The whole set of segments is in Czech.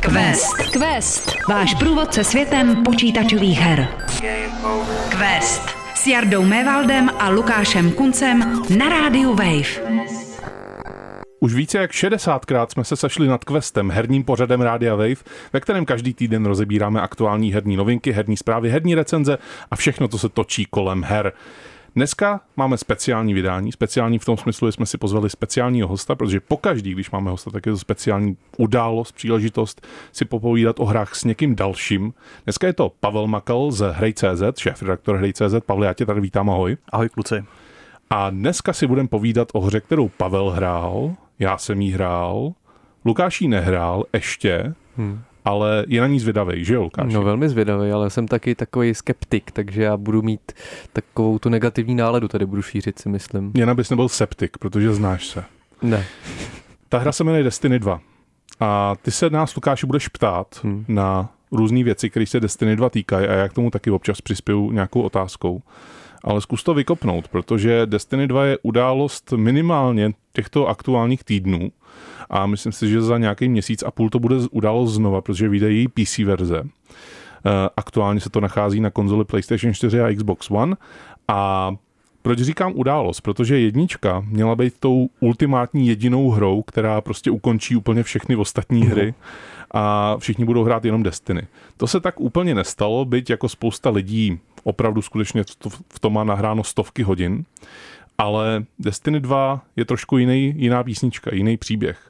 Quest. Váš průvodce světem počítačových her. Quest. S Jardou Mévaldem a Lukášem Kuncem na rádiu Wave. Už více jak 60krát jsme se sešli nad Questem, herním pořadem Rádia Wave, ve kterém každý týden rozebíráme aktuální herní novinky, herní zprávy, herní recenze a všechno, co se točí kolem her. Dneska máme speciální vydání, speciální v tom smyslu, že jsme si pozvali speciálního hosta, protože pokaždý, když máme hosta, tak je to speciální událost, příležitost si popovídat o hrách s někým dalším. Dneska je to Pavel Makl z Hrej.cz, šéfredaktor Hrej.cz. Pavle, já tě tady vítám, ahoj. Ahoj kluci. A dneska si budeme povídat o hře, kterou Pavel hrál, já jsem jí hrál, Lukáš jí nehrál ještě, ale je na ní zvědavej, že jo, Lukáš? No velmi zvědavej, ale jsem taky takový skeptik, takže já budu mít takovou tu negativní náladu, tady budu šířit, si myslím. Jen abys nebyl septik, protože znáš se. Ne. Ta hra se jmenuje Destiny 2 a ty se nás, Lukáši, budeš ptát na různé věci, které se Destiny 2 týkají a já k tomu taky občas přispěju nějakou otázkou. Ale zkus to vykopnout, protože Destiny 2 je událost minimálně těchto aktuálních týdnů a myslím si, že za nějaký měsíc a půl to bude událost znova, protože vyjde její PC verze. Aktuálně se to nachází na konzoli PlayStation 4 a Xbox One. A proč říkám událost? Protože jednička měla být tou ultimátní jedinou hrou, která prostě ukončí úplně všechny ostatní hry a všichni budou hrát jenom Destiny. To se tak úplně nestalo, byť jako spousta lidí opravdu skutečně v tom má nahráno stovky hodin, ale Destiny 2 je trošku jiná písnička, jiný příběh.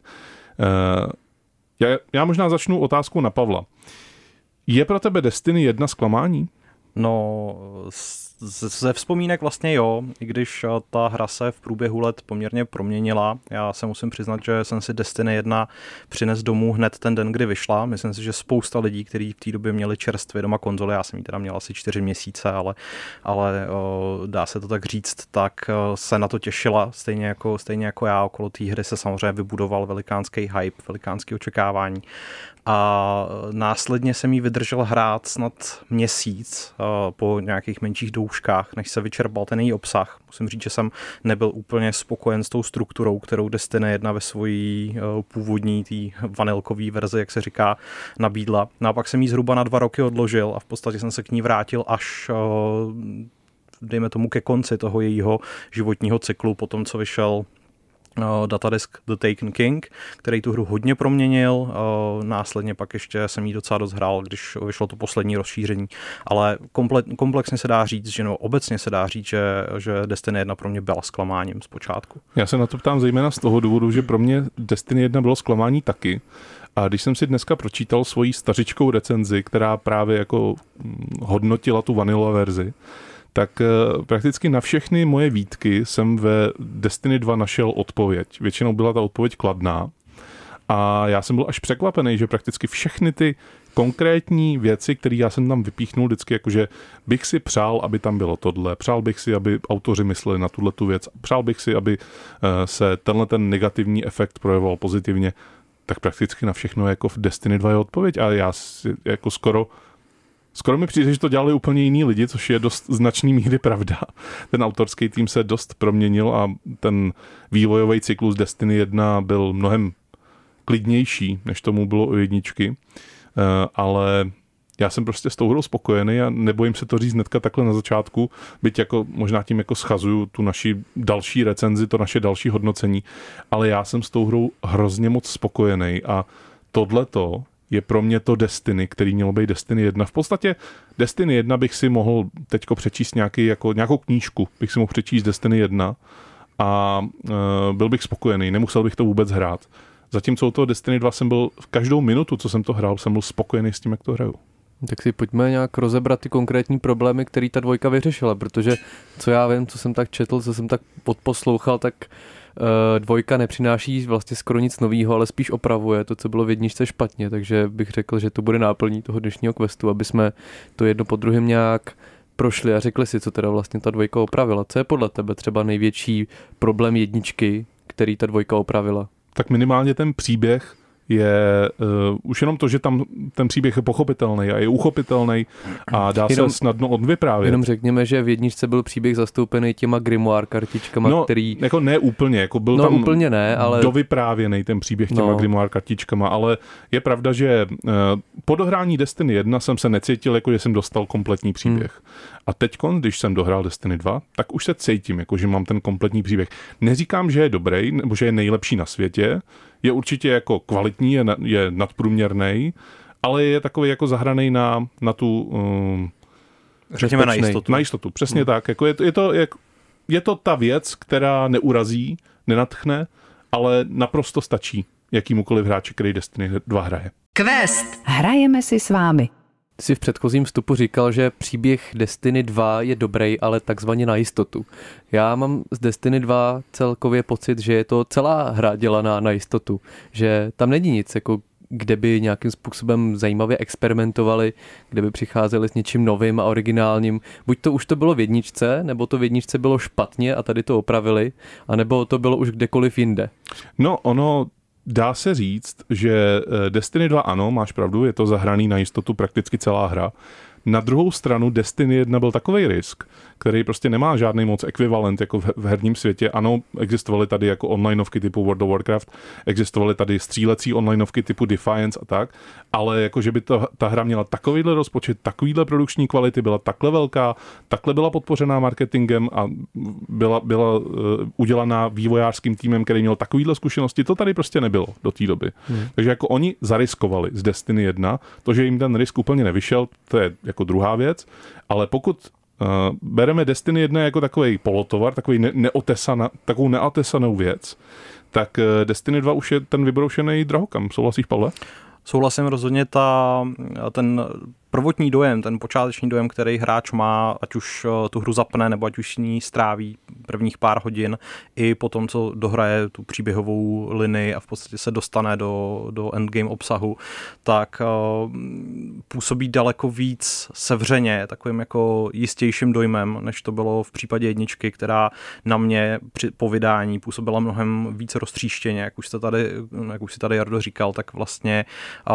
Já možná začnu otázkou na Pavla. Je pro tebe Destiny 1 zklamání? No, ze vzpomínek vlastně jo, i když ta hra se v průběhu let poměrně proměnila. Já se musím přiznat, že jsem si Destiny 1 přines domů hned ten den, kdy vyšla. Myslím si, že spousta lidí, kteří v té době měli čerstvě doma konzole, já jsem ji teda měl asi 4 měsíce, ale dá se to tak říct, tak se na to těšila, stejně jako já. Okolo té hry se samozřejmě vybudoval velikánský hype, velikánský očekávání. A následně jsem jí vydržel hrát snad měsíc po nějakých menších douškách, než se vyčerpal ten její obsah. Musím říct, že jsem nebyl úplně spokojen s tou strukturou, kterou Destiny 1 ve svojí původní tý vanilkový verzi, jak se říká, nabídla. No a pak jsem ji zhruba na 2 roky odložil a v podstatě jsem se k ní vrátil až dejme tomu ke konci toho jejího životního cyklu, po tom, co vyšel datadisk The Taken King, který tu hru hodně proměnil, následně pak ještě jsem jí docela dost hrál, když vyšlo to poslední rozšíření, ale komplexně se dá říct, že obecně se dá říct, že Destiny 1 pro mě byla zklamáním zpočátku. Já se na to ptám zejména z toho důvodu, že pro mě Destiny 1 bylo zklamání taky. A když jsem si dneska pročítal svoji stařičkou recenzi, která právě jako hodnotila tu vanilla verzi, tak prakticky na všechny moje výtky jsem ve Destiny 2 našel odpověď. Většinou byla ta odpověď kladná. A já jsem byl až překvapený, že prakticky všechny ty konkrétní věci, které já jsem tam vypíchnul vždycky, jakože bych si přál, aby tam bylo tohle, přál bych si, aby autoři mysleli na tuhletu věc, přál bych si, aby se ten negativní efekt projevoval pozitivně, tak prakticky na všechno jako v Destiny 2 je odpověď. A já si jako Skoro mi přijde, že to dělali úplně jiní lidi, což je dost značný míry pravda. Ten autorský tým se dost proměnil a ten vývojový cyklus Destiny 1 byl mnohem klidnější, než tomu bylo u jedničky. Ale já jsem prostě s tou hrou spokojený a nebojím se to říct hnedka takhle na začátku, byť jako možná tím jako schazuju tu naši další recenzi, to naše další hodnocení, ale já jsem s tou hrou hrozně moc spokojený a tohleto je pro mě to Destiny, který mělo být Destiny 1. V podstatě Destiny 1 bych si mohl teďko přečíst nějakou knížku, bych si mohl přečíst Destiny 1 a byl bych spokojený, nemusel bych to vůbec hrát. Zatímco u toho Destiny 2 jsem byl v každou minutu, co jsem to hrál, jsem byl spokojený s tím, jak to hraju. Tak si pojďme nějak rozebrat ty konkrétní problémy, který ta dvojka vyřešila, protože co já vím, co jsem tak četl, co jsem tak podposlouchal, tak dvojka nepřináší vlastně skoro nic novýho, ale spíš opravuje to, co bylo v jedničce špatně, takže bych řekl, že to bude náplní toho dnešního questu, aby jsme to jedno po druhém nějak prošli a řekli si, co teda vlastně ta dvojka opravila. Co je podle tebe třeba největší problém jedničky, který ta dvojka opravila? Tak minimálně ten příběh už jenom to, že tam ten příběh je pochopitelný a je uchopitelný a dá se snadno odvyprávět. Jenom řekněme, že v jedničce byl příběh zastoupený těma grimoire kartičkama, který... jako ne úplně, jako byl tam úplně ne, ale... dovyprávěný ten příběh těma grimoire kartičkama, ale je pravda, že po dohrání Destiny 1 jsem se necítil, jako že jsem dostal kompletní příběh. A teďkon, když jsem dohrál Destiny 2, tak už se cítím, jako že mám ten kompletní příběh. Neříkám, že je dobrý, nebo že je nejlepší na světě, je určitě jako kvalitní, je nadprůměrný, ale je takový jako zahraný na tu... řekněme na jistotu. Na jistotu, přesně tak. Jako je to ta věc, která neurazí, nenadchne, ale naprosto stačí jakýmukoliv hráči, který Destiny 2 hraje. Quest. Hrajeme si s vámi. Ty jsi v předchozím vstupu říkal, že příběh Destiny 2 je dobrý, ale takzvaně na jistotu. Já mám z Destiny 2 celkově pocit, že je to celá hra dělaná na jistotu. Že tam není nic, jako kde by nějakým způsobem zajímavě experimentovali, kde by přicházeli s něčím novým a originálním. Buď to už to bylo v jedničce, nebo to v jedničce bylo špatně a tady to opravili, anebo to bylo už kdekoliv jinde. No, dá se říct, že Destiny 2 ano, máš pravdu, je to zahraný na jistotu prakticky celá hra. Na druhou stranu Destiny 1 byl takovej risk, který prostě nemá žádný moc ekvivalent jako v herním světě. Ano, existovaly tady jako onlineovky typu World of Warcraft, existovaly tady střílecí onlineovky typu Defiance a tak, ale jako, že by ta hra měla takovýhle rozpočet, takovýhle produkční kvality, byla takhle velká, takhle byla podpořená marketingem a byla udělaná vývojářským týmem, který měl takovýhle zkušenosti, to tady prostě nebylo do té doby. Takže jako oni zariskovali z Destiny 1, to, že jim ten risk úplně nevyšel, to je jako druhá věc, ale pokud bereme Destiny 1 jako takový polotovar, takovou neotesanou věc, tak Destiny 2 už je ten vybroušený drahokam. Souhlasíš, Pavle? Souhlasím rozhodně, ten prvotní dojem, ten počáteční dojem, který hráč má, ať už tu hru zapne, nebo ať už ní stráví prvních pár hodin, i po tom, co dohraje tu příběhovou linii a v podstatě se dostane do endgame obsahu, tak působí daleko víc sevřeně, takovým jako jistějším dojmem, než to bylo v případě jedničky, která na mě při povídání působila mnohem víc roztříštěně, jak už si tady Jardo říkal, tak vlastně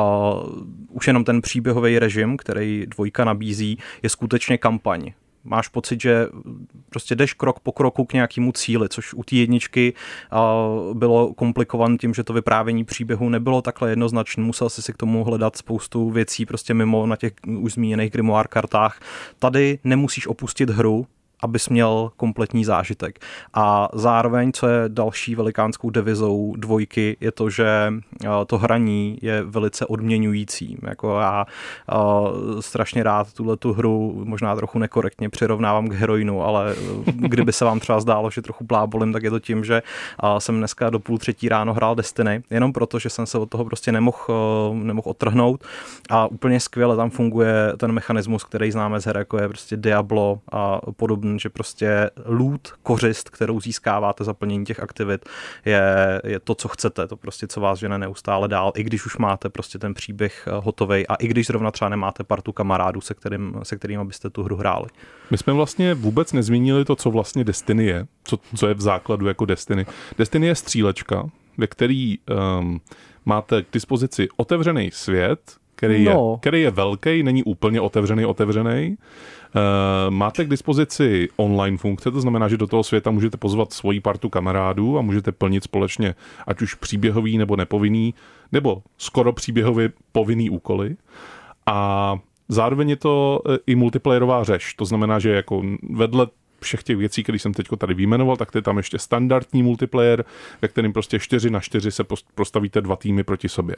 už jenom ten příběhový režim, který dvojka nabízí, je skutečně kampaň. Máš pocit, že prostě jdeš krok po kroku k nějakému cíli, což u té jedničky bylo komplikované tím, že to vyprávění příběhu nebylo takhle jednoznačné. Musel si k tomu hledat spoustu věcí prostě mimo na těch už zmíněných grimoire kartách. Tady nemusíš opustit hru, abys měl kompletní zážitek. A zároveň, co je další velikánskou devizou dvojky, je to, že to hraní je velice odměňující. Jako já strašně rád tu hru možná trochu nekorektně přirovnávám k heroinu, ale kdyby se vám třeba zdálo, že trochu blábolím, tak je to tím, že jsem dneska do 2:30 ráno hrál Destiny, jenom proto, že jsem se od toho prostě nemohl odtrhnout a úplně skvěle tam funguje ten mechanismus, který známe z her, jako je prostě Diablo a podobně, že prostě loot, kořist, kterou získáváte za plnění těch aktivit, je to, co chcete, to prostě, co vás žene neustále dál, i když už máte prostě ten příběh hotovej a i když zrovna třeba nemáte partu kamarádů, se kterými byste tu hru hráli. My jsme vlastně vůbec nezmínili to, co vlastně Destiny je, co je v základu jako Destiny. Destiny je střílečka, ve který máte k dispozici otevřený svět, který je velký, není úplně otevřený. Máte k dispozici online funkce, to znamená, že do toho světa můžete pozvat svoji partu kamarádů a můžete plnit společně ať už příběhový nebo nepovinný, nebo skoro příběhově povinný úkoly. A zároveň je to i multiplayerová řeš, to znamená, že jako vedle všech těch věcí, které jsem teď tady vyjmenoval, tak to je tam ještě standardní multiplayer, ve kterém prostě 4x4 se prostavíte 2 týmy proti sobě.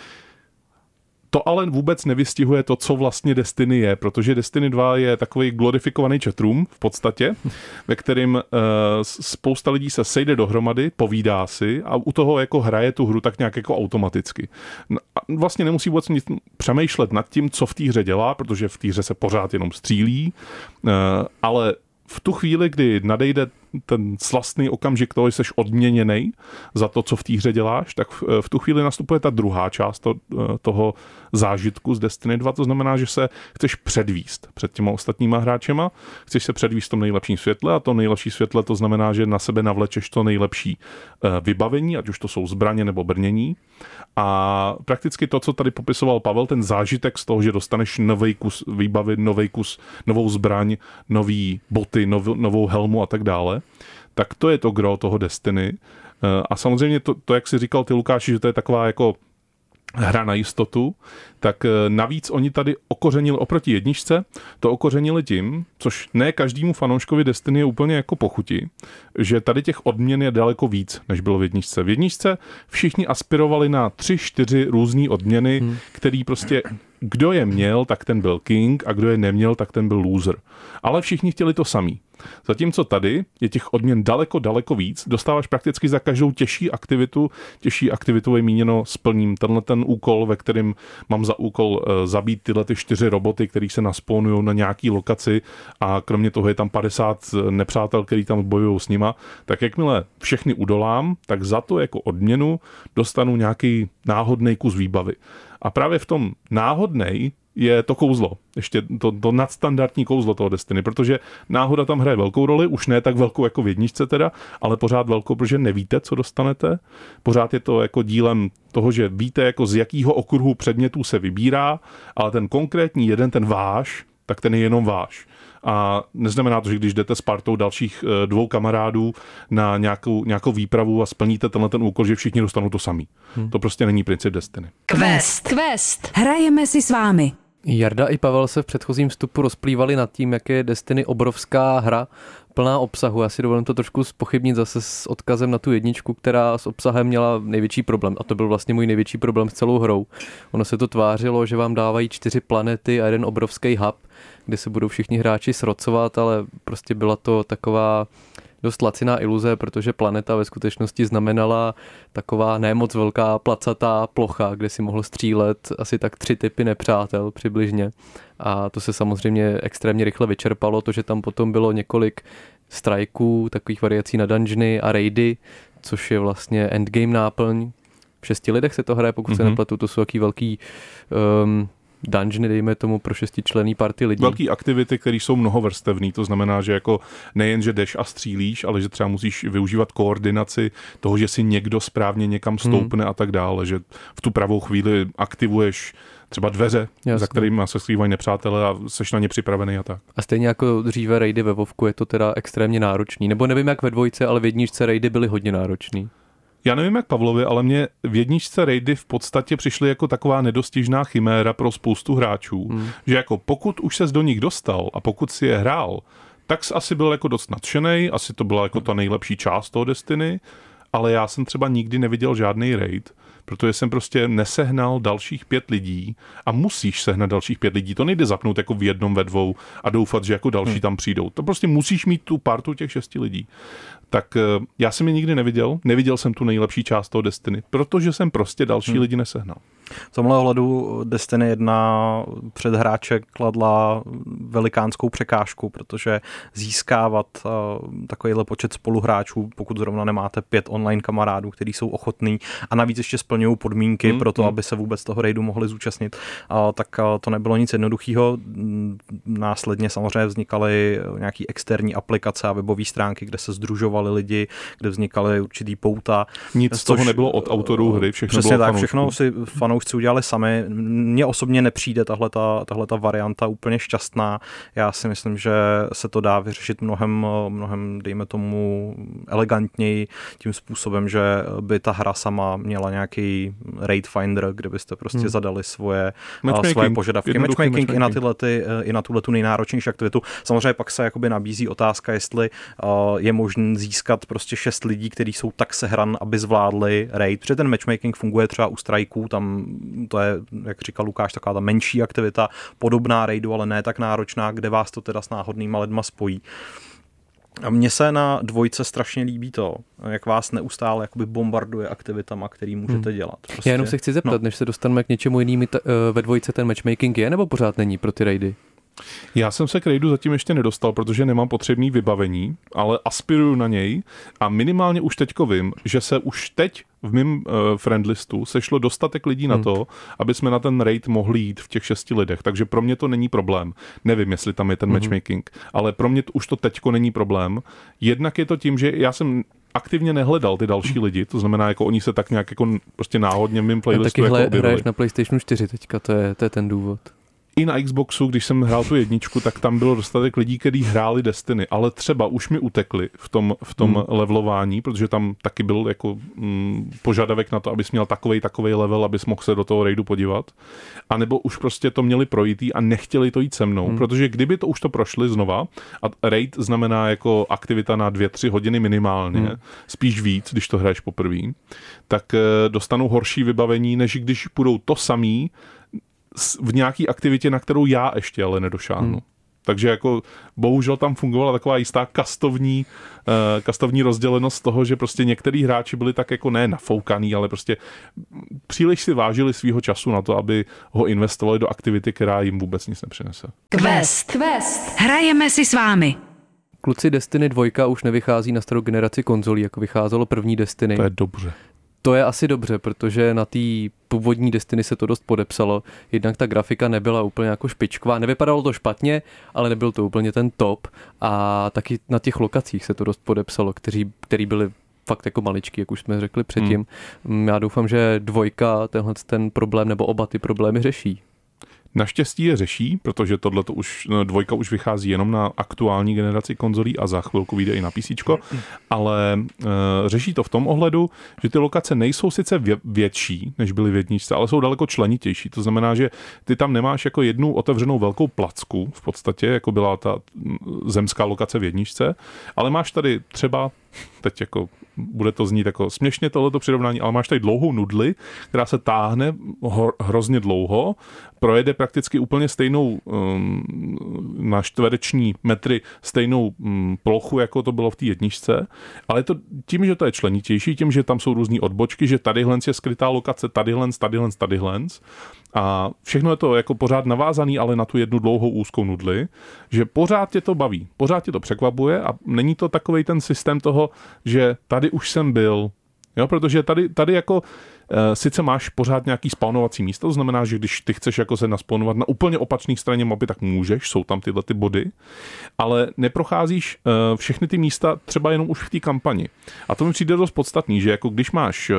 To ale vůbec nevystihuje to, co vlastně Destiny je, protože Destiny 2 je takový glorifikovaný chatroom v podstatě, ve kterým spousta lidí se sejde dohromady, povídá si a u toho jako hraje tu hru tak nějak jako automaticky. Vlastně nemusí vůbec nic přemýšlet nad tím, co v té hře dělá, protože v té hře se pořád jenom střílí, ale v tu chvíli, kdy nadejde ten slastný okamžik toho, že jsi odměněnej za to, co v té hře děláš, tak v tu chvíli nastupuje ta druhá část toho zážitku z Destiny 2, to znamená, že se chceš předvíst před těma ostatníma hráčema, chceš se předvíst v tom nejlepším světle a to nejlepší světle to znamená, že na sebe navlečeš to nejlepší vybavení, ať už to jsou zbraně nebo brnění. A prakticky to, co tady popisoval Pavel, ten zážitek z toho, že dostaneš nový kus výbavy, nový kus, novou zbraň, nový boty, novou helmu a tak dále, tak to je to gro toho Destiny. A samozřejmě to jak si říkal ty, Lukáši, že to je taková jako hra na jistotu, tak navíc oni tady okořenili oproti jedničce, to okořenili tím, což ne každému fanouškovi Destiny je úplně jako pochuti, že tady těch odměn je daleko víc, než bylo v jedničce. V jedničce všichni aspirovali na 3-4 různé odměny, který prostě kdo je měl, tak ten byl king a kdo je neměl, tak ten byl loser. Ale všichni chtěli to samý. Zatímco tady je těch odměn daleko víc, dostáváš prakticky za každou těžší aktivitu je míněno splním ten úkol, ve kterém mám za úkol zabít tyhle ty 4 roboty, který se naspawnují na nějaký lokaci a kromě toho je tam 50 nepřátel, který tam bojují s nima, tak jakmile všechny udolám, tak za to jako odměnu dostanu nějaký náhodný kus výbavy. A právě v tom náhodnej je to kouzlo, ještě to nadstandardní kouzlo toho Destiny, protože náhoda tam hraje velkou roli, už ne tak velkou jako v jedničce teda, ale pořád velkou, protože nevíte, co dostanete. Pořád je to jako dílem toho, že víte, jako z jakého okruhu předmětů se vybírá, ale ten konkrétní jeden, ten váš, tak ten je jenom váš. A neznamená to, že když jdete s partou dalších 2 kamarádů na nějakou výpravu a splníte ten úkol, že všichni dostanou to samý. To prostě není princip Destiny. Quest. Hrajeme si s vámi. Jarda i Pavel se v předchozím vstupu rozplývali nad tím, jak je Destiny obrovská hra, plná obsahu. Já si dovolím to trošku zpochybnit zase s odkazem na tu jedničku, která s obsahem měla největší problém. A to byl vlastně můj největší problém s celou hrou. Ono se to tvářilo, že vám dávají 4 planety a jeden obrovský hub, kde se budou všichni hráči srocovat, ale prostě byla to taková dost laciná iluze, protože planeta ve skutečnosti znamenala taková nemoc velká placatá plocha, kde si mohl střílet asi tak 3 typy nepřátel přibližně. A to se samozřejmě extrémně rychle vyčerpalo, to, že tam potom bylo několik strajků, takových variací na dungeony a raidy, což je vlastně endgame náplň. V 6 lidech se to hraje, pokud se nepletu, to jsou taký velký dungeony, dejme tomu, pro 6členný party lidí. Velký aktivity, které jsou mnohovrstevný, to znamená, že jako nejen, že jdeš a střílíš, ale že třeba musíš využívat koordinaci toho, že si někdo správně někam stoupne a tak dále, že v tu pravou chvíli aktivuješ třeba dveře, za kterými se skrývají nepřátelé a seš na ně připravený a tak. A stejně jako dříve raidy ve WoWku je to teda extrémně náročný. Nebo nevím jak ve 2, ale v 1 raidy byly hodně náročný. Já nevím jak Pavlovi, ale mě v 1 raidy v podstatě přišly jako taková nedostižná chiméra pro spoustu hráčů, že jako pokud už ses do nich dostal a pokud si je hrál, tak jsi asi byl jako dost nadšenej, asi to byla jako ta nejlepší část toho Destiny, ale já jsem třeba nikdy neviděl žádný raid, protože jsem prostě nesehnal dalších 5 lidí a musíš sehnat dalších 5 lidí. To nejde zapnout jako v 1, ve 2 a doufat, že jako další tam přijdou. To prostě musíš mít tu partu těch 6 lidí. Tak já jsem je nikdy neviděl jsem tu nejlepší část toho Destiny, protože jsem prostě další lidi nesehnal. V tomhle ohledu Destiny 1 před hráče kladla velikánskou překážku, protože získávat takovýhle počet spoluhráčů, pokud zrovna nemáte 5 online kamarádů, kteří jsou ochotní a navíc ještě splňují podmínky pro to, aby se vůbec toho raidu mohli zúčastnit, tak to nebylo nic jednoduchého. Následně samozřejmě vznikaly nějaký externí aplikace a webové stránky, kde se sdružovali lidi, kde vznikaly určitý pouta. Nic z toho nebylo od autorů hry, všechno bylo tak, všechno si fanoušci udělali sami. Mně osobně nepřijde tahleta varianta úplně šťastná. Já si myslím, že se to dá vyřešit mnohem, dejme tomu, elegantněji tím způsobem, že by ta hra sama měla nějaký raid finder, kde byste prostě zadali svoje požadavky. Matchmaking i na tuhletu nejnáročnější aktivitu. Samozřejmě pak se jakoby nabízí otázka, jestli je možné získat prostě 6 lidí, kteří jsou tak sehran, aby zvládli raid. Protože ten matchmaking funguje třeba u strajků, tam to je, jak říkal Lukáš, taková ta menší aktivita, podobná raidu, ale ne tak náročná, kde vás to teda s náhodnýma lidma spojí. A mně se na 2 strašně líbí to, jak vás neustále jakoby bombarduje aktivitama, který můžete dělat. Prostě. Já jenom se chci zeptat, než se dostaneme k něčemu jinému, ve 2 ten matchmaking je, nebo pořád není pro ty raidy? Já jsem se k raidu zatím ještě nedostal, protože nemám potřebný vybavení, ale aspiruju na něj a minimálně už teďko vím, že se už teď v mém friendlistu sešlo dostatek lidí na to, aby jsme na ten raid mohli jít v těch 6 lidech, takže pro mě to není problém. Nevím, jestli tam je ten matchmaking, ale pro mě už to teďko není problém. Jednak je to tím, že já jsem aktivně nehledal ty další lidi, to znamená, jako oni se tak nějak jako prostě náhodně v mém playlistu jako objevili. Hraješ na PlayStationu 4 teďka, to je ten důvod. I na Xboxu, když jsem hrál tu 1, tak tam bylo dostatek lidí, kteří hráli Destiny, ale třeba už mi utekli v tom levelování, protože tam taky byl jako požadavek na to, abys měl takovej level, abys mohl se do toho raidu podívat. A nebo už prostě to měli projítý a nechtěli to jít se mnou, protože kdyby to už to prošli znova, a raid znamená jako aktivita na 2-3 hodiny minimálně, spíš víc, když to hraješ poprvé, tak dostanou horší vybavení, než když půjdou to samý v nějaký aktivitě, na kterou já ještě ale nedošáhnu. Takže jako bohužel tam fungovala taková jistá kastovní rozdělenost toho, že prostě některý hráči byli tak jako ne nafoukaný, ale prostě příliš si vážili svýho času na to, aby ho investovali do aktivity, která jim vůbec nic nepřinese. Quest. Hrajeme si s vámi. Kluci, Destiny 2 už nevychází na starou generaci konzolí, jako vycházelo první Destiny. To je dobře. To je asi dobře, protože na té původní Destiny se to dost podepsalo. Jednak ta grafika nebyla úplně jako špičková, nevypadalo to špatně, ale nebyl to úplně ten top. A taky na těch lokacích se to dost podepsalo, který byly fakt jako maličký, jak už jsme řekli předtím. Já doufám, že 2 ten problém nebo oba ty problémy řeší. Naštěstí je řeší, protože tohleto už 2 už vychází jenom na aktuální generaci konzolí a za chvilku vyjde i na PCčko, ale řeší to v tom ohledu, že ty lokace nejsou sice větší, než byly v 1, ale jsou daleko členitější. To znamená, že ty tam nemáš jako jednu otevřenou velkou placku v podstatě, jako byla ta zemská lokace v 1, ale máš tady třeba, teď jako bude to znít jako směšně tohleto přirovnání, ale máš tady dlouhou nudli, která se táhne hrozně dlouho, projede prakticky úplně stejnou na čtvereční metry stejnou plochu, jako to bylo v té 1, ale to tím, že to je členitější, tím, že tam jsou různý odbočky, že tadyhle je skrytá lokace, tadyhle a všechno je to jako pořád navázaný, ale na tu jednu dlouhou úzkou nudli, že pořád tě to baví, pořád tě to překvapuje a není to takovej ten systém toho, že tady už jsem byl, jo, protože tady jako sice máš pořád nějaký spawnovací místo, to znamená, že když ty chceš jako se naspawnovat na úplně opačné straně mapy, tak můžeš, jsou tam tyhle ty body, ale neprocházíš všechny ty místa třeba jenom už v té kampani. A to mi přijde dost podstatný, že jako když máš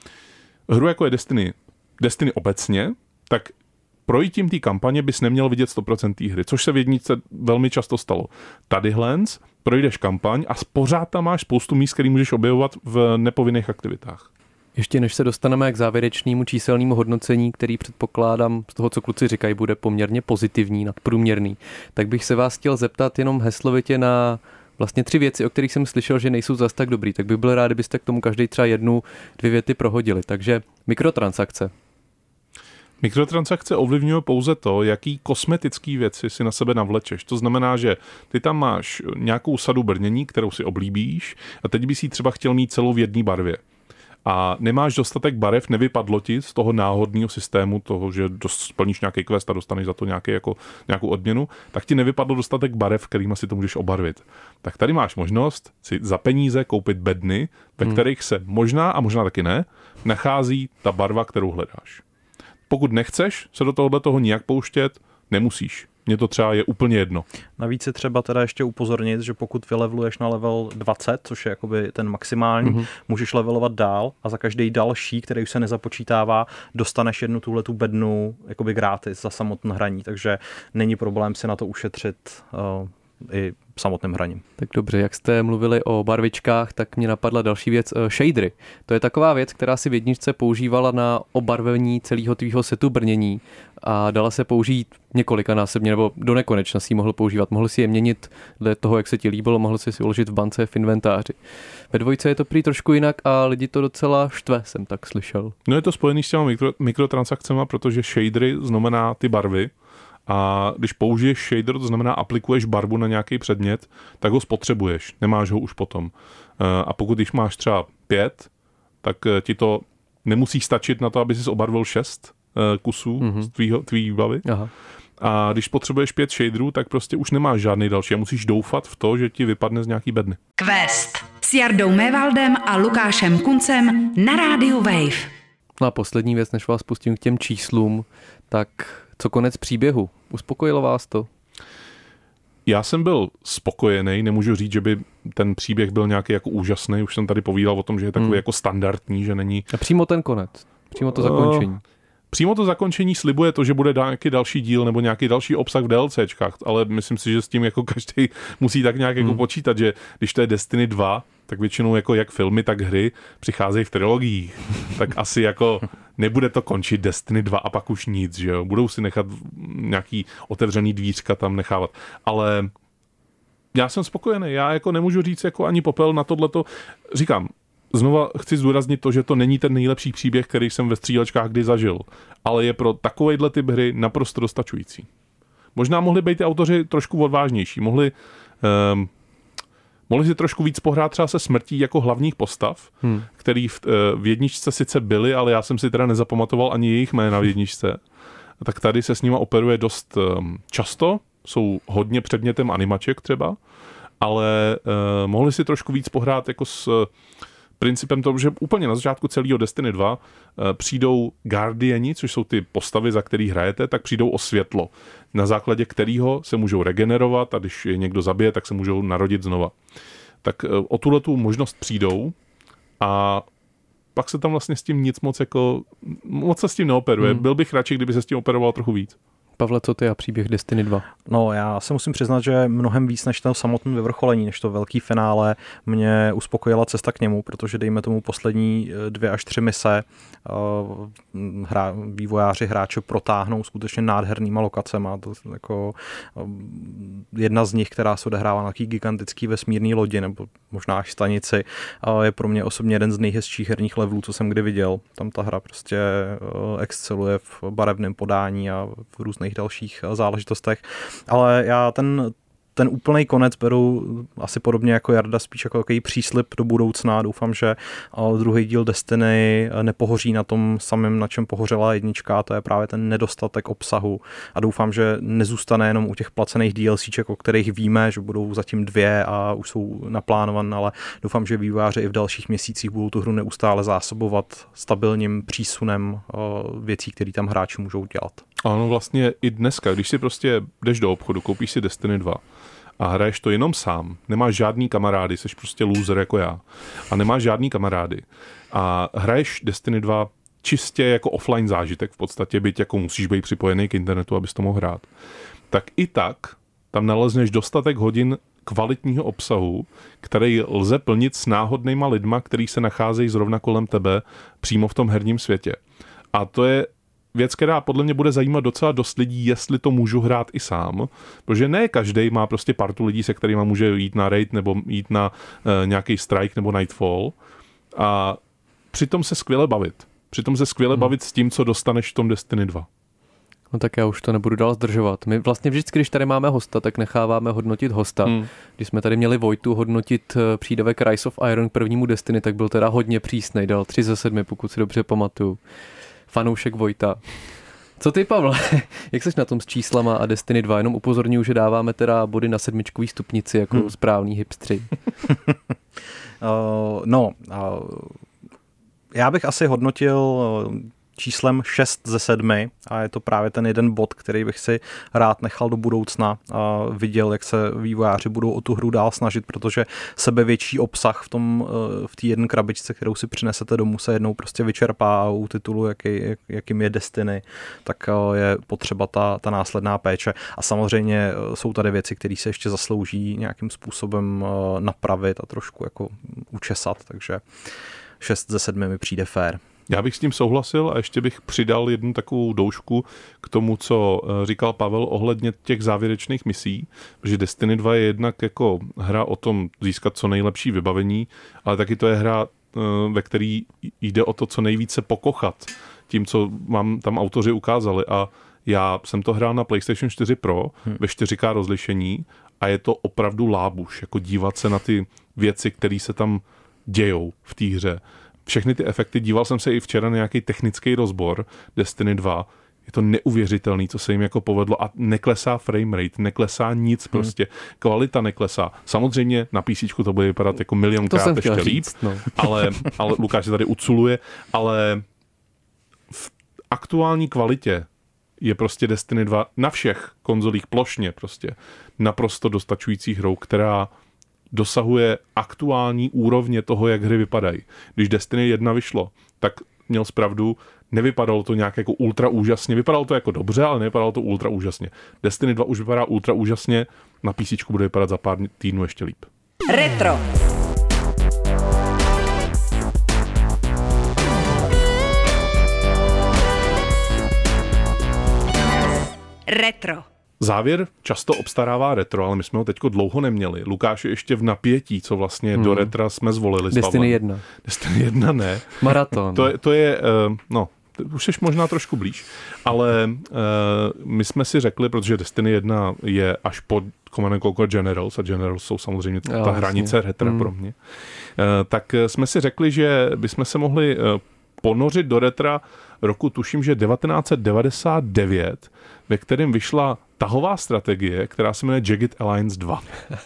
hru jako je Destiny obecně, tak projítím té kampaně bys neměl vidět 100% té hry, což se v 1 velmi často stalo. Tadyhle projdeš kampaň a pořád tam máš spoustu míst, který můžeš objevovat v nepovinných aktivitách. Ještě než se dostaneme k závěrečnému číselnému hodnocení, který předpokládám z toho, co kluci říkají, bude poměrně pozitivní, nadprůměrný, tak bych se vás chtěl zeptat jenom heslovitě na vlastně 3 věci, o kterých jsem slyšel, že nejsou zas tak dobrý. Tak bych byl rád, kdybyste k tomu každý třeba 1-2 věty prohodili. Takže mikrotransakce. Mikrotransakce ovlivňují pouze to, jaký kosmetický věci si na sebe navlečeš. To znamená, že ty tam máš nějakou sadu brnění, kterou si oblíbíš a teď bys ji třeba chtěl mít celou v jedné barvě. A nemáš dostatek barev, nevypadlo ti z toho náhodného systému, toho, že splníš nějaký quest a dostaneš za to nějakou odměnu, tak ti nevypadlo dostatek barev, kterýma si to můžeš obarvit. Tak tady máš možnost si za peníze koupit bedny, ve kterých se možná a možná taky ne, nachází ta barva, kterou hledáš. Pokud nechceš se do toho nijak pouštět, nemusíš. Mně to třeba je úplně jedno. Navíc je třeba teda ještě upozornit, že pokud vyleveluješ na level 20, což je jakoby ten maximální, můžeš levelovat dál a za každý další, který už se nezapočítává, dostaneš jednu tuhletu bednu jakoby gratis za samotné hraní, takže není problém si na to ušetřit i samotným hraním. Tak dobře, jak jste mluvili o barvičkách, tak mě napadla další věc, shadery. To je taková věc, která si v 1 používala na obarvení celého tvýho setu brnění a dala se použít několikanásobně, nebo do nekonečna si ji mohl používat. Mohl si je měnit dle toho, jak se ti líbilo, mohl si uložit v bance, v inventáři. Ve 2 je to prý trošku jinak a lidi to docela štve, jsem tak slyšel. No je to spojený s těma mikrotransakcemi, protože shadery znamená ty barvy. A když použiješ shader, to znamená aplikuješ barvu na nějaký předmět, tak ho spotřebuješ, nemáš ho už potom. A pokud když máš třeba 5, tak ti to nemusí stačit na to, aby jsi obarvil 6 kusů z tvý výbavy. Aha. a když potřebuješ 5 shaderů, tak prostě už nemáš žádný další a musíš doufat v to, že ti vypadne z nějaký bedny. Quest s Jardou Mévaldem a Lukášem Kuncem na rádiu Wave. No a poslední věc, než vás pustím k těm číslům, tak co konec příběhu? Uspokojilo vás to? Já jsem byl spokojený, nemůžu říct, že by ten příběh byl nějaký jako úžasný, už jsem tady povídal o tom, že je takový jako standardní, že není... A přímo ten konec, přímo to zakončení. Přímo to zakončení slibuje to, že bude nějaký další díl nebo nějaký další obsah v DLCčkách, ale myslím si, že s tím jako každý musí tak nějak jako počítat, že když to je Destiny 2, tak většinou jako jak filmy, tak hry přicházejí v trilogiích. Tak asi jako nebude to končit Destiny 2 a pak už nic, že jo. Budou si nechat nějaký otevřený dvířka tam nechávat. Ale já jsem spokojený. Já jako nemůžu říct jako ani popel na tohleto. Říkám, znova chci zdůraznit to, že to není ten nejlepší příběh, který jsem ve střílečkách kdy zažil, ale je pro takovejhle typ hry naprosto dostačující. Možná mohli být ty autoři trošku odvážnější, mohli si trošku víc pohrát třeba se smrtí jako hlavních postav, který v jedničce sice byly, ale já jsem si teda nezapamatoval ani jejich jména v jedničce. Tak tady se s nima operuje dost často, jsou hodně předmětem animaček třeba, ale mohli si trošku víc pohrát jako s principem toho, že úplně na začátku celého Destiny 2 přijdou Guardiani, což jsou ty postavy, za který hrajete, tak přijdou o světlo, na základě kterého se můžou regenerovat a když je někdo zabije, tak se můžou narodit znova. Tak o tuhletu možnost přijdou a pak se tam vlastně s tím nic moc se s tím neoperuje. Byl bych radši, kdyby se s tím operoval trochu víc. Pavle, co ty a příběh Destiny 2? No, já se musím přiznat, že mnohem víc než to samotné vyvrcholení, než to velký finále, mě uspokojila cesta k němu, protože dejme tomu poslední 2 až 3 mise vývojáři hráče protáhnou skutečně nádhernýma lokacema. To jako jedna z nich, která se odehrává na nějaký gigantický vesmírný lodi, nebo možná až stanici, je pro mě osobně jeden z nejhezčích herních levelů, co jsem kdy viděl. Tam ta hra prostě exceluje v barevném podání a v různých dalších záležitostech. Ale já ten úplný konec beru asi podobně jako Jarda, spíš jako takový příslib do budoucna. Doufám, že druhý díl Destiny nepohoří na tom samém, na čem pohořela jednička, a to je právě ten nedostatek obsahu. A doufám, že nezůstane jenom u těch placených DLCček, o kterých víme, že budou zatím 2 a už jsou naplánované, ale doufám, že vývojáři i v dalších měsících budou tu hru neustále zásobovat stabilním přísunem věcí, které tam hráči můžou dělat. Ano, vlastně i dneska, když si prostě jdeš do obchodu, koupíš si Destiny 2 a hraješ to jenom sám, nemáš žádný kamarády, jsi prostě loser jako já a nemáš žádný kamarády a hraješ Destiny 2 čistě jako offline zážitek v podstatě, byť jako musíš být připojený k internetu, abys to mohl hrát, tak i tak tam nalezneš dostatek hodin kvalitního obsahu, který lze plnit s náhodnýma lidma, který se nacházejí zrovna kolem tebe přímo v tom herním světě. A to je věc, která podle mě bude zajímat docela dost lidí, jestli to můžu hrát i sám, protože ne každý má prostě partu lidí, se kterými může jít na raid nebo jít na nějaký strike nebo nightfall a přitom se skvěle bavit s tím, co dostaneš v tom Destiny 2. No tak já už to nebudu dál zdržovat. My vlastně vždycky, když tady máme hosta, tak necháváme hodnotit hosta. Když jsme tady měli Vojtu hodnotit přídavek Rise of Iron k prvnímu Destiny, tak byl teda hodně přísnej, dal 3 ze 7, pokud si dobře pamatuju. Fanoušek Vojta. Co ty, Pavle? Jak seš na tom s číslama a Destiny 2? Jenom upozorňuji, že dáváme teda body na 7 stupnici jako správný hipstři. Já bych asi hodnotil číslem 6 ze 7 a je to právě ten jeden bod, který bych si rád nechal do budoucna a viděl, jak se vývojáři budou o tu hru dál snažit, protože sebevětší obsah v té jedné krabičce, kterou si přinesete domů, se jednou prostě vyčerpá a u titulu, jakým je Destiny, tak je potřeba ta následná péče. A samozřejmě jsou tady věci, které se ještě zaslouží nějakým způsobem napravit a trošku jako učesat, takže 6 ze 7 mi přijde fair. Já bych s tím souhlasil a ještě bych přidal jednu takovou doušku k tomu, co říkal Pavel ohledně těch závěrečných misí, protože Destiny 2 je jednak jako hra o tom získat co nejlepší vybavení, ale taky to je hra, ve který jde o to, co nejvíce pokochat tím, co vám tam autoři ukázali. A já jsem to hrál na PlayStation 4 Pro ve 4K rozlišení a je to opravdu lábuš, jako dívat se na ty věci, které se tam dějou v té hře. Všechny ty efekty, díval jsem se i včera na nějaký technický rozbor Destiny 2, Je to neuvěřitelný, co se jim jako povedlo a neklesá framerate, neklesá nic prostě, kvalita neklesá. Samozřejmě na PCčku to bude vypadat jako milionkrát ještě líp, ale Lukáš se tady uculuje, ale v aktuální kvalitě je prostě Destiny 2 na všech konzolích plošně prostě naprosto dostačující hrou, která dosahuje aktuální úrovně toho, jak hry vypadají. Když Destiny 1 vyšlo, tak měl zpravdu, nevypadalo to nějak jako ultra úžasně, vypadalo to jako dobře, ale nevypadalo to ultra úžasně. Destiny 2 už vypadá ultra úžasně, na PCčku bude vypadat za pár týdnů ještě líp. Retro. Retro. Závěr často obstarává retro, ale my jsme ho teďko dlouho neměli. Lukáš je ještě v napětí, co vlastně do retra jsme zvolili. Destiny 1. Destiny 1 ne. Maraton. To je už jsi možná trošku blíž, ale my jsme si řekli, protože Destiny 1 je až po Command & Conquer Generals a Generals jsou samozřejmě ta hranice retra pro mě, tak jsme si řekli, že bychom se mohli ponořit do retra roku, tuším, že 1999, ve kterém vyšla tahová strategie, která se jmenuje Jagged Alliance 2.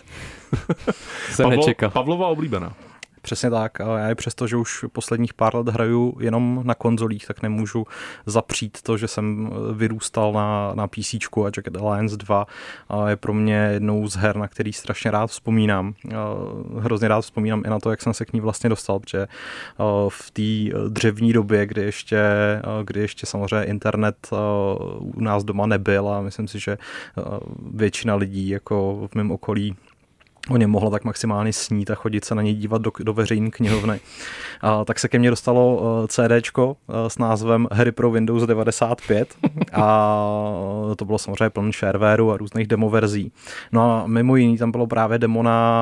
Pavlova oblíbená. Přesně tak. Já i přesto, že už posledních pár let hraju jenom na konzolích, tak nemůžu zapřít to, že jsem vyrůstal na PCčku a Jagged Alliance 2 je pro mě jednou z her, na který strašně rád vzpomínám. Hrozně rád vzpomínám i na to, jak jsem se k ní vlastně dostal, protože v té dřevní době, kdy ještě samozřejmě internet u nás doma nebyl a myslím si, že většina lidí jako v mém okolí o něm mohla tak maximálně snít a chodit se na něj dívat do veřejné knihovny. Tak se ke mně dostalo CDčko s názvem Hry pro Windows 95 a to bylo samozřejmě plný sharewareu a různých demo verzí. No a mimo jiný tam bylo právě demo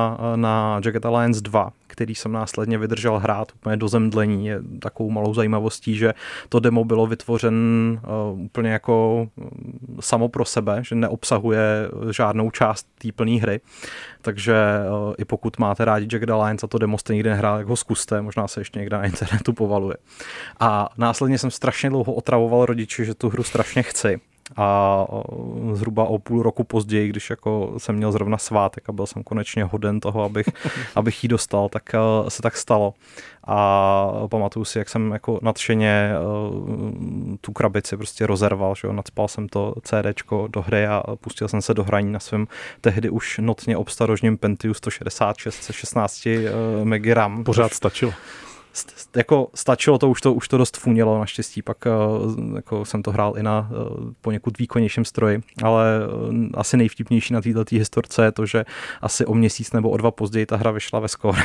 na Jagged Alliance 2, který jsem následně vydržel hrát úplně do zemdlení. Je takovou malou zajímavostí, že to demo bylo vytvořen úplně jako samo pro sebe, že neobsahuje žádnou část té plné hry. Takže i pokud máte rádi Jagged Alliance a to demo jste nikdy nehrál, jak ho zkuste, možná se ještě někde na internetu povaluje. A následně jsem strašně dlouho otravoval rodiče, že tu hru strašně chci. A zhruba o půl roku později, když jako jsem měl zrovna svátek a byl jsem konečně hoden toho, abych ji dostal, tak se tak stalo. A pamatuju si, jak jsem jako nadšeně tu krabici prostě rozerval, že jo, nacpal jsem to CDčko do hry a pustil jsem se do hraní na svém tehdy už notně obstarožním Pentium 166 se 16 MB RAM. Pořád stačilo. Jako stačilo to, už to dost funělo naštěstí, pak jako jsem to hrál i na poněkud výkonnějším stroji, ale asi nejvtipnější na této historce je to, že asi o měsíc nebo o 2 později ta hra vyšla ve skóre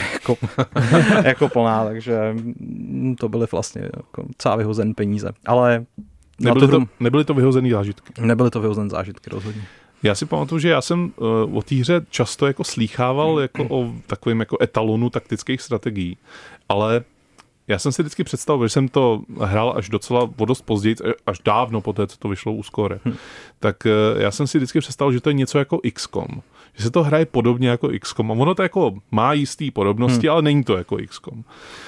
jako plná, takže to byly vlastně jako celá vyhozený peníze, ale nebyly to vyhozený zážitky. Nebyly to vyhozený zážitky, rozhodně. Já si pamatuju, že já jsem o té hře často jako slýchával jako o takovém jako etalonu taktických strategií, ale já jsem si vždycky představil, že jsem to hrál až docela o dost později, až dávno po té, co to vyšlo u Score. Tak já jsem si vždycky představil, že to je něco jako XCOM. Že se to hraje podobně jako XCOM. A ono to jako má jistý podobnosti, ale není to jako XCOM.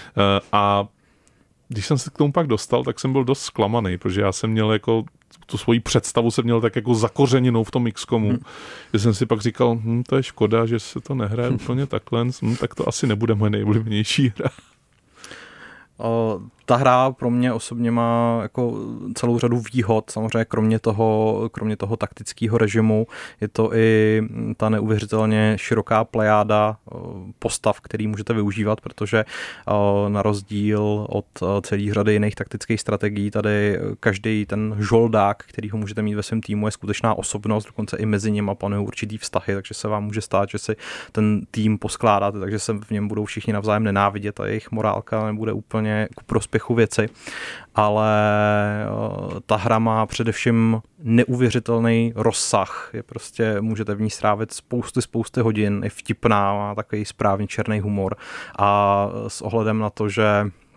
A když jsem se k tomu pak dostal, tak jsem byl dost zklamaný, protože já jsem měl jako tu svoji představu jsem měl tak jako zakořeněnou v tom XCOMu, že jsem si pak říkal, to je škoda, že se to nehraje úplně takhle, tak to asi nebude moje nejoblíbenější hra. Ta hra pro mě osobně má jako celou řadu výhod, samozřejmě kromě toho taktického režimu je to i ta neuvěřitelně široká plejáda postav, který můžete využívat, protože na rozdíl od celé řady jiných taktických strategií tady každý ten žoldák, který ho můžete mít ve svém týmu, je skutečná osobnost, dokonce i mezi nimi panují určitý vztahy, takže se vám může stát, že si ten tým poskládáte, takže se v něm budou všichni navzájem nenávidět a jejich morálka nebude úplně ku prospěchu věci, ale ta hra má především neuvěřitelný rozsah. Je prostě, můžete v ní strávit spousty hodin, je vtipná, má takový správně černý humor a s ohledem na to, že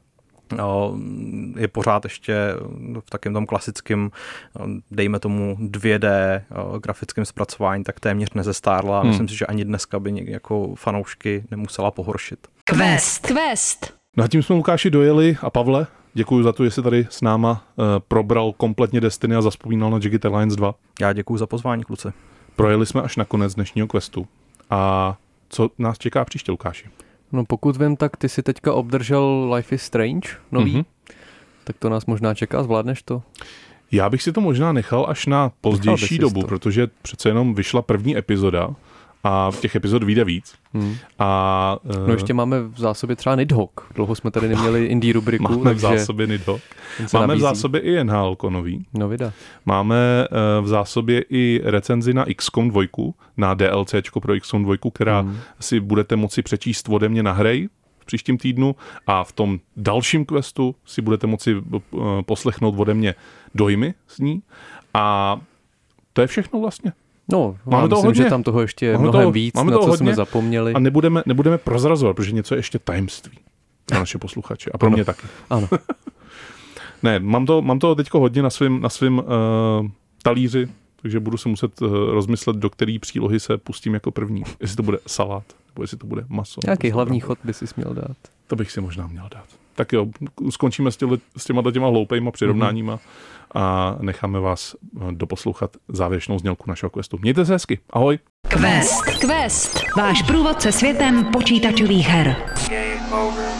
je pořád ještě v takém tom klasickém, dejme tomu 2D grafickém zpracování, tak téměř nezestárla. Myslím si, že ani dneska by jako fanoušky nemusela pohoršit. Quest. No a tím jsme, Lukáši, dojeli a Pavle, děkuji za to, že jsi tady s náma probral kompletně Destiny a zazpomínal na Jagged Alliance 2. Já děkuji za pozvání, kluci. Projeli jsme až na konec dnešního questu. A co nás čeká příště, Lukáši? No pokud vím, tak ty si teďka obdržel Life is Strange nový, tak to nás možná čeká, zvládneš to? Já bych si to možná nechal až na pozdější dobu, protože přece jenom vyšla první epizoda a těch epizod vyjde víc. A, no ještě máme v zásobě třeba Nidhogg. Dlouho jsme tady neměli indie rubriku. Máme v zásobě Nidhogg. Máme v zásobě i NHL nový. No vida. Máme v zásobě i recenzi na XCOM 2, na DLCčko pro XCOM 2, která si budete moci přečíst ode mě na hrej v příštím týdnu a v tom dalším questu si budete moci poslechnout ode mě dojmy s ní. A to je všechno vlastně. No, máme myslím, hodně. Že tam toho ještě je mnohem víc, na co hodně, jsme zapomněli. A nebudeme prozrazovat, protože něco je ještě tajemství na naše posluchače. A pro mě taky. Ano. Ne, mám to teďko hodně na svým talíři, takže budu se muset rozmyslet, do který přílohy se pustím jako první. Jestli to bude salát, nebo jestli to bude maso. Jaký hlavní chod by si měl dát? To bych si možná měl dát. Tak jo, skončíme s těma hloupejma přirovnáníma a necháme vás doposlouchat závěrečnou znělku našeho questu. Mějte se hezky. Ahoj. Quest. Váš průvodce světem počítačových her.